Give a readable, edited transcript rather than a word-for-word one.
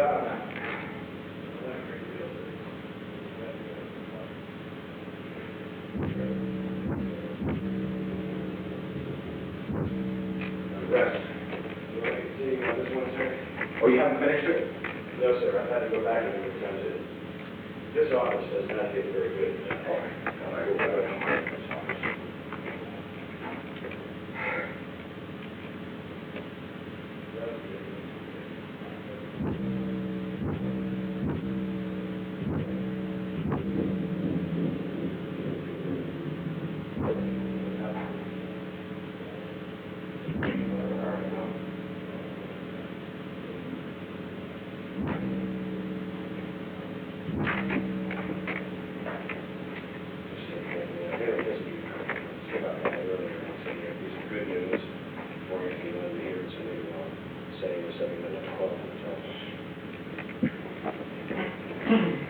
Yeah. Rest. You want to continue on this one, sir? Oh, you haven't finished it? No, sir. I've had to go back and attempt it. This office does not get very good. All right. We'll have it. Good news for you if you want to hear it, so maybe I'll say 7 minutes, 12 minutes.